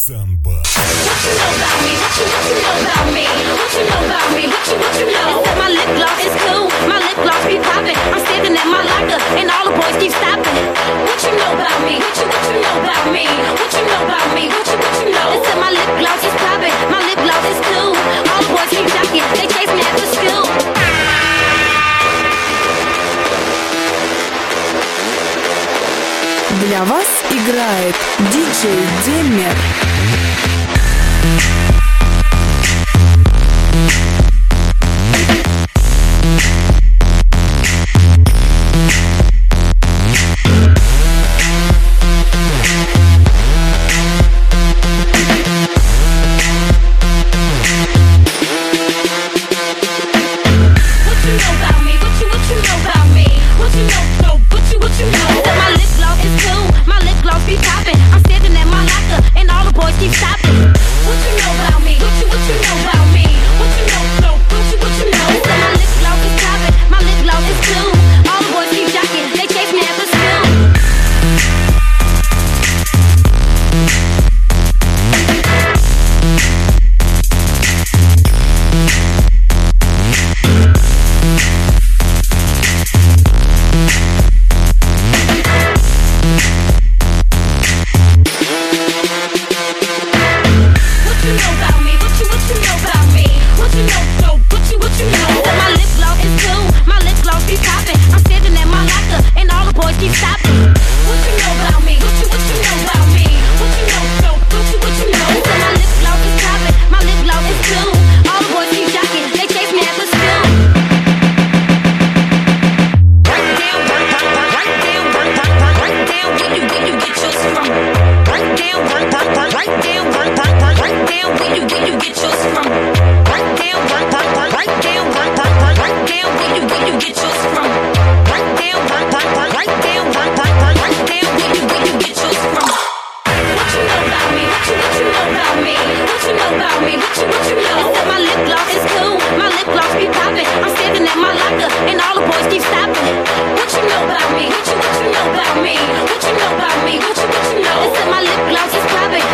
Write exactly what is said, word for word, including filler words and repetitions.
Sunbutt. What you know about me? What you, what you know about me? What you know about me? What you, what you know? They said my lip gloss is cool, my lip gloss be popping. I'm standing at my locker and all the boys keep stopping. What you know about me? What you, what you know about me? What you know about me? What you, what you know? They said my lip gloss is popping, my lip gloss is cool. All the boys keep jocking, they chase me after school. Для вас играет диджей Деммер. They said my lip gloss is popping,